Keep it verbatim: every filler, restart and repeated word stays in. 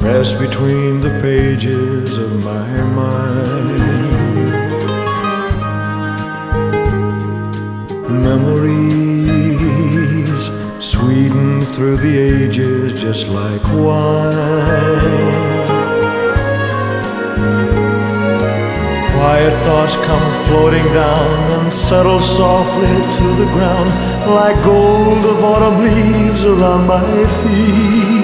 pressed between the pages of my mind. Memories sweetened through the ages just like wine. Quiet thoughts come floating down and settle softly to the ground like gold of autumn leaves around my feet.